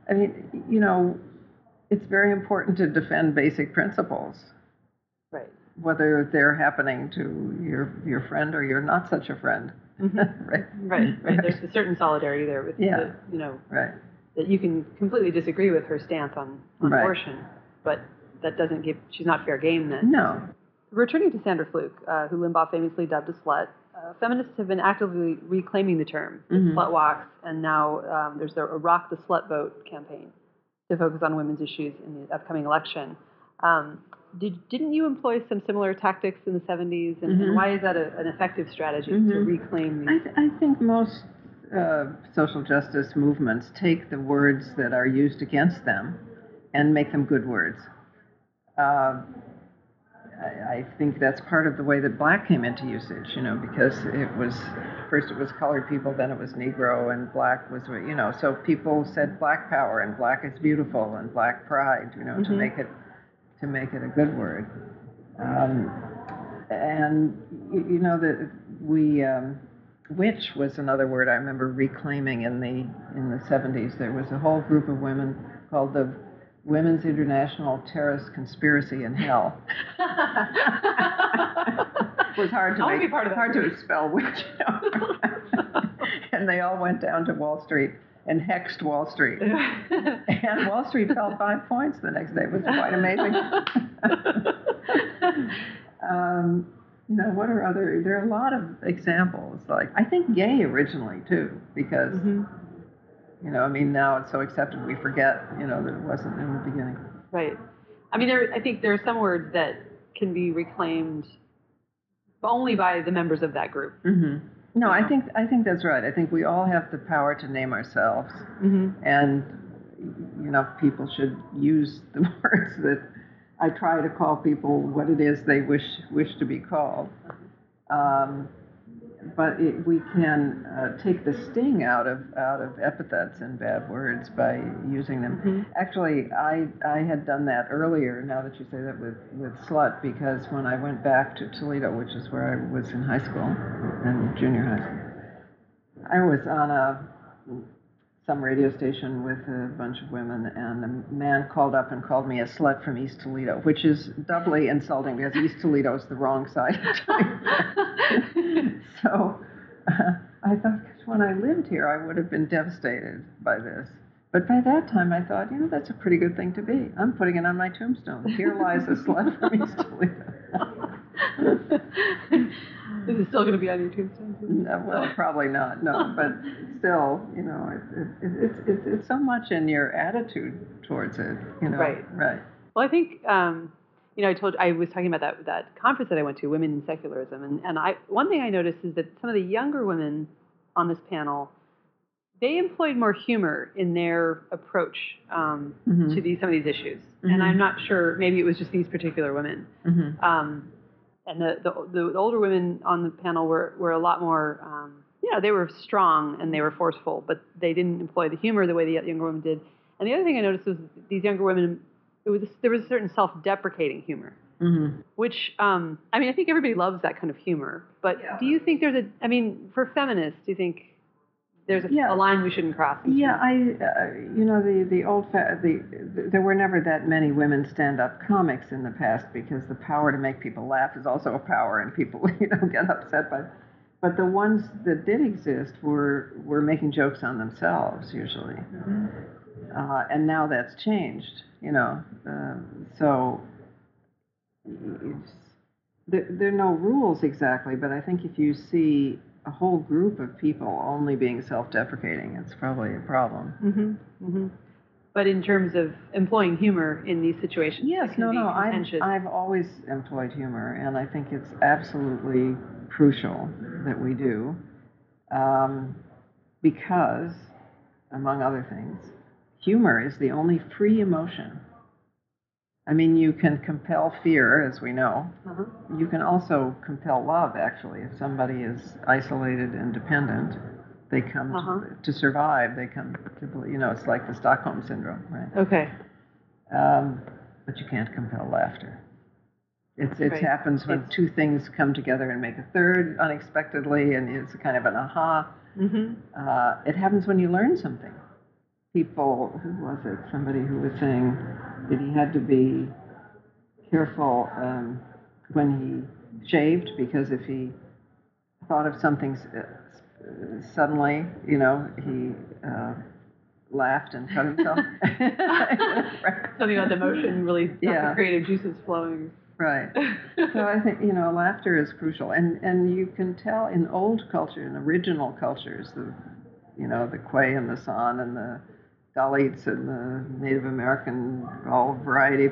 it's very important to defend basic principles, right? Whether they're happening to your friend or you're not such a friend, right. There's a certain solidarity there with that you can completely disagree with her stance on abortion, but that doesn't give she's not fair game then. No. Returning to Sandra Fluke, who Limbaugh famously dubbed a slut, feminists have been actively reclaiming the term slut walks, and now there's a Rock the Slut Vote campaign to focus on women's issues in the upcoming election. Didn't you employ some similar tactics in the 70s? And why is that an effective strategy to reclaim these? I think most social justice movements take the words that are used against them and make them good words. I think that's part of the way that black came into usage, because first it was colored people, then it was Negro, and black was, so people said black power and black is beautiful and black pride, to make it a good word. That we witch was another word I remember reclaiming in the 70s. There was a whole group of women called the Women's International Terrorist Conspiracy in Hell. It was hard to spell witch. and they all went down to Wall Street and hexed Wall Street. And Wall Street fell 5 points the next day. It was quite amazing. What are other? There are a lot of examples. Like I think gay originally too, because now it's so accepted we forget that it wasn't in the beginning. Right. I mean, I think there are some words that can be reclaimed only by the members of that group. Mm-hmm. No, I think that's right. I think we all have the power to name ourselves, and people should use the words that I try to call people what it is they wish to be called. But we can take the sting out of epithets and bad words by using them. Mm-hmm. Actually, I had done that earlier, now that you say that, with slut, because when I went back to Toledo, which is where I was in high school, and junior high school, I was on some radio station with a bunch of women, and a man called up and called me a slut from East Toledo, which is doubly insulting because East Toledo is the wrong side of Toledo. So I thought, when I lived here, I would have been devastated by this. But by that time, I thought, that's a pretty good thing to be. I'm putting it on my tombstone. Here lies a slut from East Toledo. Is it still going to be on your tombstone? No, well, probably not. No, but still, it's so much in your attitude towards it. Right. Right. Well, I think I was talking about that conference that I went to, Women in Secularism, and one thing I noticed is that some of the younger women on this panel, they employed more humor in their approach to some of these issues, and I'm not sure. Maybe it was just these particular women. And the older women on the panel were a lot more, they were strong and they were forceful, but they didn't employ the humor the way the younger women did. And the other thing I noticed was these younger women, there was a certain self-deprecating humor, which, I think everybody loves that kind of humor. But do you think for feminists, do you think there's a line we shouldn't cross? Yeah, there were never that many women stand-up comics in the past because the power to make people laugh is also a power, and people, get upset by it. But the ones that did exist were making jokes on themselves usually, and now that's changed. So there are no rules exactly, but I think if you see a whole group of people only being self-deprecating, it's probably a problem. But in terms of employing humor in these situations, yes, I've always employed humor, and I think it's absolutely crucial that we do, because, among other things, humor is the only free emotion. You can compel fear, as we know. You can also compel love, actually. If somebody is isolated and dependent, they come to survive. They come to, it's like the Stockholm Syndrome, right? Okay. But you can't compel laughter. It happens when two things come together and make a third unexpectedly, and it's kind of an aha. It happens when you learn something. People, who was it? Somebody who was saying that he had to be careful when he shaved, because if he thought of something suddenly, he laughed and cut himself. Something about the emotion really got the creative juices flowing. Right. So I think, laughter is crucial. And you can tell in old culture, in original cultures, the Quay and the San and the Dalits and the Native American, all variety.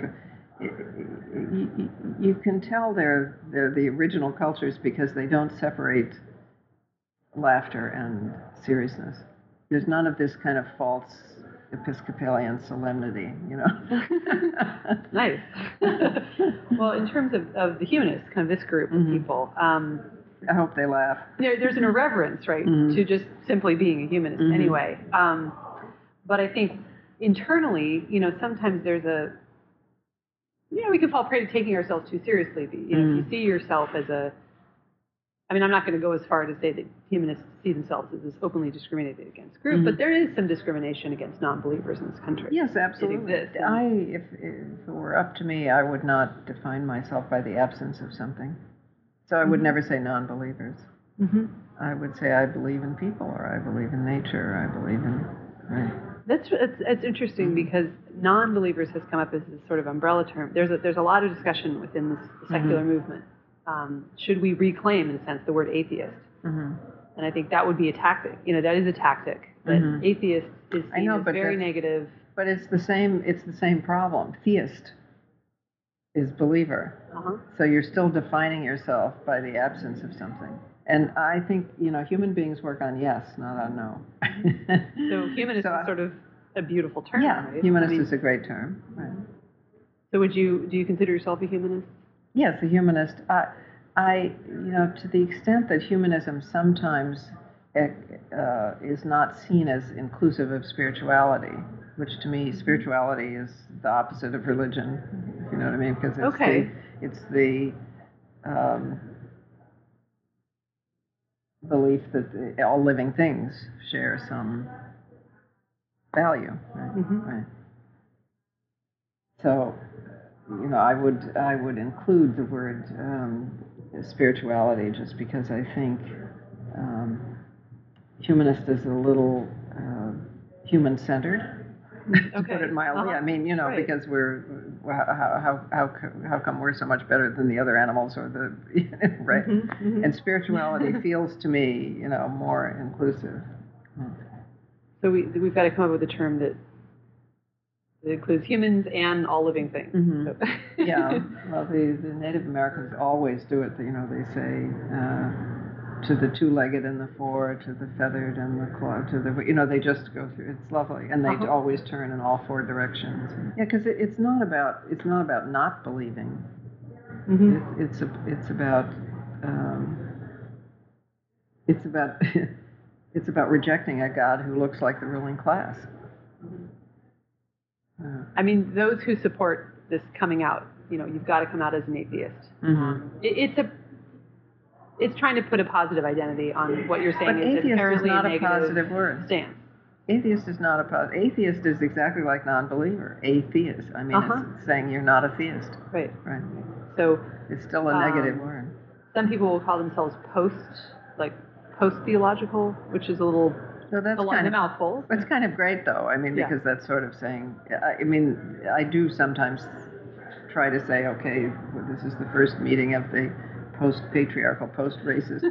You can tell they're the original cultures because they don't separate laughter and seriousness. There's none of this kind of false Episcopalian solemnity, Nice. Well, in terms of the humanists, kind of this group of people, I hope they laugh. There's an irreverence, right, to just simply being a humanist anyway. But I think internally, sometimes there's we can fall prey to taking ourselves too seriously. If you see yourself as I'm not going to go as far to say that humanists see themselves as this openly discriminated against group, but there is some discrimination against non-believers in this country. Yes, absolutely. It exists. If it were up to me, I would not define myself by the absence of something. So I would never say non-believers. Mm-hmm. I would say I believe in people, or I believe in nature, or I believe in. Right. It's interesting because non-believers has come up as this sort of umbrella term. There's a lot of discussion within the secular movement. Should we reclaim, in a sense, the word atheist? Mm-hmm. And I think that would be a tactic. That is a tactic. That atheist is seen as very negative. But it's the same. It's the same problem. Theist is believer. Uh-huh. So you're still defining yourself by the absence of something. And I think human beings work on yes, not on no. So humanist is sort of a beautiful term. Yeah, right? humanist is a great term. Right. So do you consider yourself a humanist? Yes, a humanist. To the extent that humanism sometimes is not seen as inclusive of spirituality, which to me, spirituality is the opposite of religion, if you know what I mean, because it's the belief that all living things share some value, right? Mm-hmm. Right. So, I would include the word spirituality just because I think humanist is a little human-centered, to put it mildly. Uh-huh. I mean, right. because how come we're so much better than the other animals or the right? Mm-hmm. Mm-hmm. And spirituality feels to me, more inclusive. So we've got to come up with a term that includes humans and all living things. Mm-hmm. So. Yeah. Well, the Native Americans always do it. They say to the two-legged and the four, to the feathered and the clawed, to the they just go through. It's lovely, and they always turn in all four directions. Yeah, because it's not about not believing. Mm-hmm. It's about it's about rejecting a God who looks like the ruling class. I mean, those who support this coming out, you've got to come out as an atheist. Mm-hmm. It's trying to put a positive identity on what you're saying but is inherently not a a negative positive word. stance. Atheist is not a positive. Atheist is exactly like non-believer. Atheist. I mean, it's saying you're not a theist. Right. Right. So it's still a negative word. Some people will call themselves post-theological, which is a little. So that's a mouthful. It's kind of great, though. I mean, because that's sort of saying. I mean, I do sometimes try to say, okay, well, this is the first meeting of the post-patriarchal, post-racist,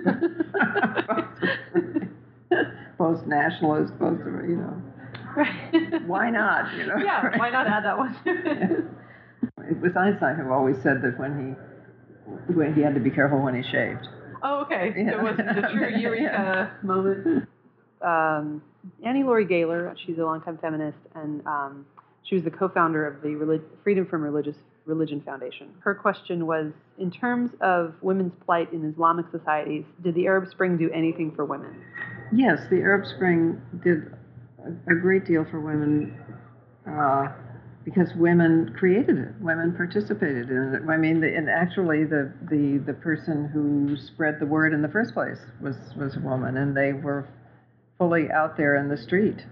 post-nationalist, Right. Why not? Yeah. Why not add that one? It was Einstein who always said that when he had to be careful when he shaved. Oh, okay. Yeah. So it wasn't a true eureka moment. Annie Laurie Gaylor, she's a longtime feminist, and she was the co-founder of the Freedom from Religion Foundation. Her question was, in terms of women's plight in Islamic societies, did the Arab Spring do anything for women? Yes, the Arab Spring did a great deal for women because women created it. Women participated in it. I mean, and actually the person who spread the word in the first place was a woman, and they were fully out there in the street.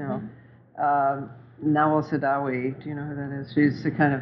Nawal Saadawi, do you know who that is? She's a kind of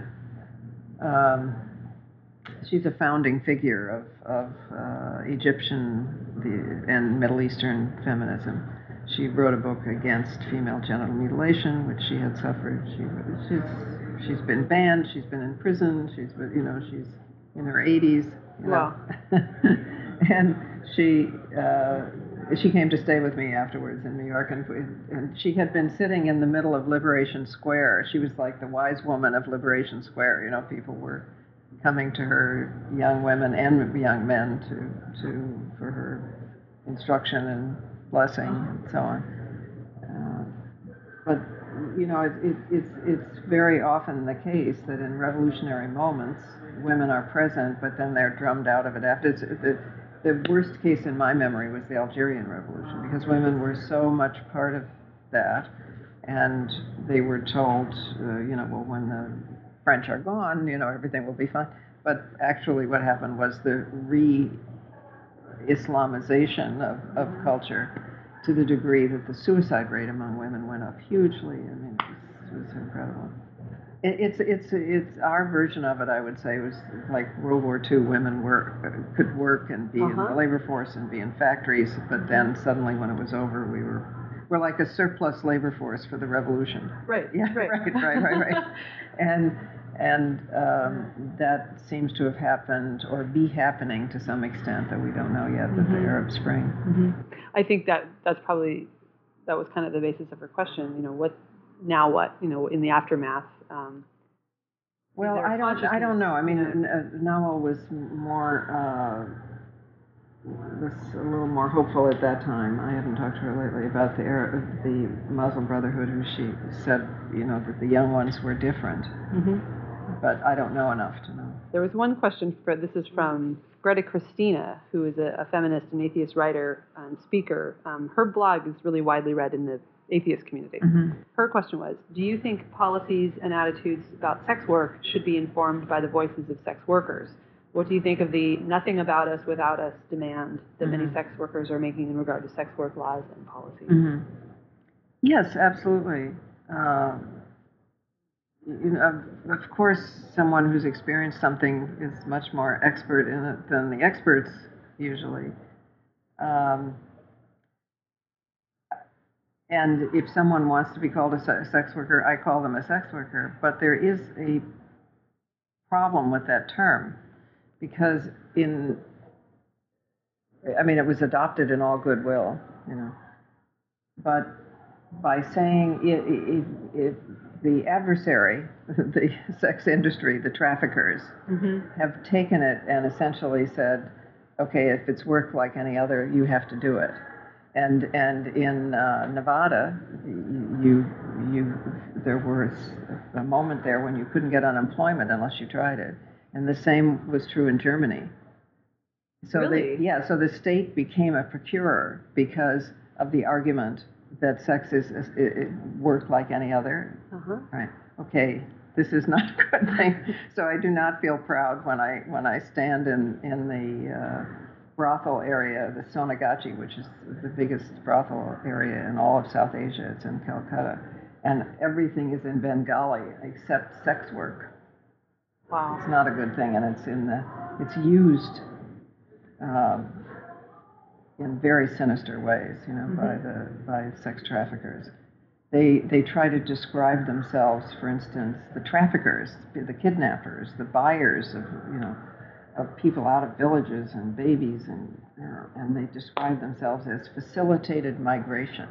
she's a founding figure of Egyptian and Middle Eastern feminism. She wrote a book against female genital mutilation, which she had suffered. She's been banned. She's been in prison. She's in her 80s. Wow. And she came to stay with me afterwards in New York, and she had been sitting in the middle of Liberation Square. She was like the wise woman of Liberation Square. People were coming to her, young women and young men, for her instruction and blessing and so on. But it's very often the case that in revolutionary moments, women are present, but then they're drummed out of it after. The worst case in my memory was the Algerian Revolution, because women were so much part of that, and they were told, well, when the French are gone, everything will be fine. But actually what happened was the re-Islamization of culture, to the degree that the suicide rate among women went up hugely. I mean, it was incredible. It's our version of it. I would say was like World War II. Women could work and be in the labor force and be in factories, but then suddenly, when it was over, we're like a surplus labor force for the revolution. Right. Yeah. Right. Right. And that seems to have happened or be happening to some extent that we don't know yet with the Arab Spring. Mm-hmm. I think that was kind of the basis of her question. What in the aftermath. Well, I don't know. I mean, Nawal was a little more hopeful at that time. I haven't talked to her lately about the Muslim Brotherhood, who she said, that the young ones were different. Mm-hmm. But I don't know enough to know. There was one question. This is from Greta Christina, who is a feminist and atheist writer and speaker. Her blog is really widely read in the atheist community. Mm-hmm. Her question was, do you think policies and attitudes about sex work should be informed by the voices of sex workers? What do you think of the nothing about us without us demand that many sex workers are making in regard to sex work laws and policies? Mm-hmm. Yes, absolutely. Of course, someone who's experienced something is much more expert in it than the experts usually. And if someone wants to be called a sex worker, I call them a sex worker. But there is a problem with that term, because it was adopted in all goodwill, But by saying if the adversary, the sex industry, the traffickers, have taken it and essentially said, okay, if it's work like any other, you have to do it. And in Nevada, there was a moment there when you couldn't get unemployment unless you tried it, and the same was true in Germany. So really? So the state became a procurer because of the argument that sex is work like any other. Right? Okay, this is not a good thing. So I do not feel proud when I stand in the brothel area, the Sonagachi, which is the biggest brothel area in all of South Asia. It's in Calcutta. And everything is in Bengali except sex work. Wow. It's not a good thing, and it's used in very sinister ways, by sex traffickers. They try to describe themselves, for instance, the traffickers, the kidnappers, the buyers of people out of villages and babies, and they describe themselves as facilitated migration.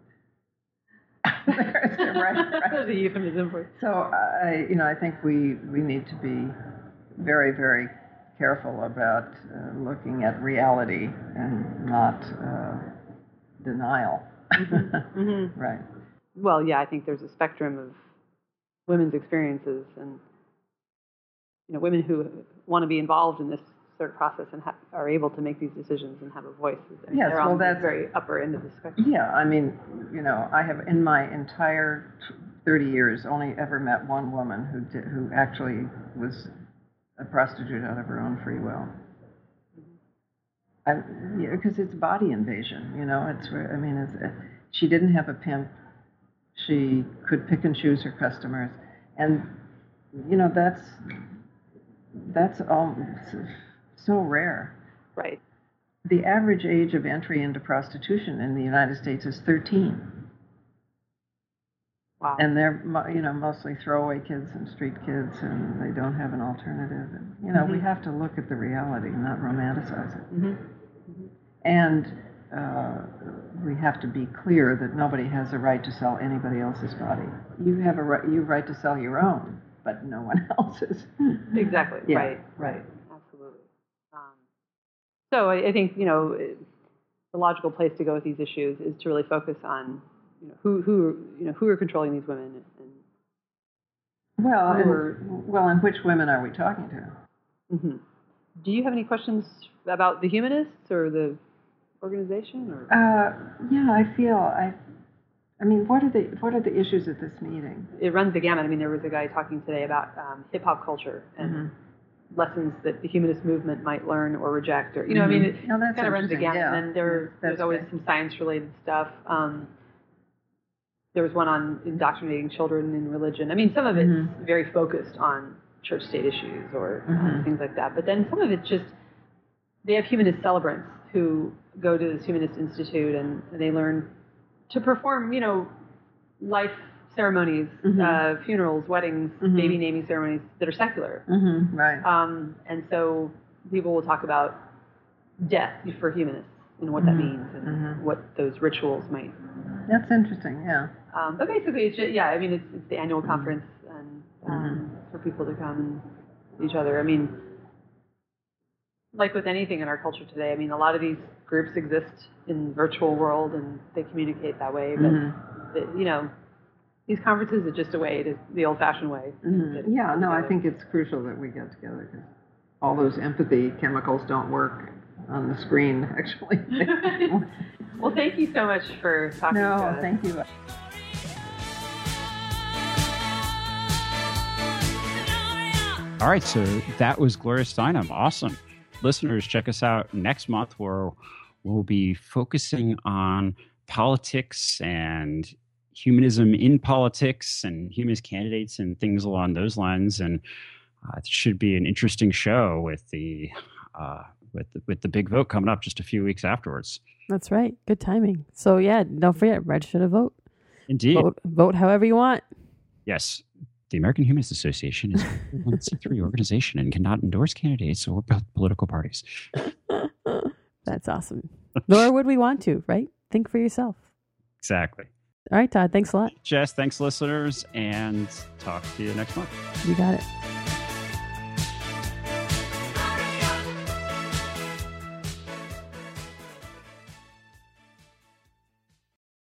Right. There's a euphemism for it. So I think we need to be very, very careful about looking at reality and not denial. Right. Well, yeah, I think there's a spectrum of women's experiences, and women who want to be involved in this sort of process and are able to make these decisions and have a voice. Yes, they're on the very upper end of the spectrum. Yeah, I have in my entire 30 years only ever met one woman who actually was a prostitute out of her own free will. Because it's body invasion, she didn't have a pimp. She could pick and choose her customers, and that's all so rare. Right. The average age of entry into prostitution in the United States is 13. Wow. And they're mostly throwaway kids and street kids, and they don't have an alternative. And, we have to look at the reality, not romanticize it. And we have to be clear that nobody has a right to sell anybody else's body. You have a right to sell your own, but no one else's. Exactly. Yeah. Right. Absolutely. So I think the logical place to go with these issues is to really focus on who are controlling these women, and which women are we talking to? Mm-hmm. Do you have any questions about the humanists or the organization? Or what are the issues at this meeting? It runs the gamut. There was a guy talking today about hip hop culture and lessons that the humanist movement might learn or reject, or it kind of runs the gamut. Yeah. And then there's always some science related stuff. there was one on indoctrinating children in religion. I mean, some of it's very focused on church-state issues or things like that. But then some of it's just, they have humanist celebrants who go to this Humanist Institute and they learn to perform, life ceremonies, funerals, weddings, baby naming ceremonies that are secular. Right. And so people will talk about death for humanists and what that means and what those rituals might. That's interesting, yeah. But basically, it's just, it's the annual conference and for people to come and see each other. I mean, like with anything in our culture today, I mean, a lot of these groups exist in the virtual world and they communicate that way. But, these conferences are just a way, the old-fashioned way. Yeah, no, I think it's crucial that we get together because all those empathy chemicals don't work on the screen, actually. Well, thank you so much for talking to us. No, thank you. All right, so that was Gloria Steinem. Awesome. Listeners, check us out next month where we'll be focusing on politics and humanism in politics and humanist candidates and things along those lines. And it should be an interesting show with the big vote coming up just a few weeks afterwards. That's right. Good timing. So yeah, don't forget, register to vote. Indeed. Vote however you want. Yes. The American Humanist Association is a 501c3 organization and cannot endorse candidates or political parties. That's awesome. Nor would we want to, right? Think for yourself. Exactly. All right, Todd. Thanks a lot. Jess, thanks, listeners, and talk to you next month. You got it.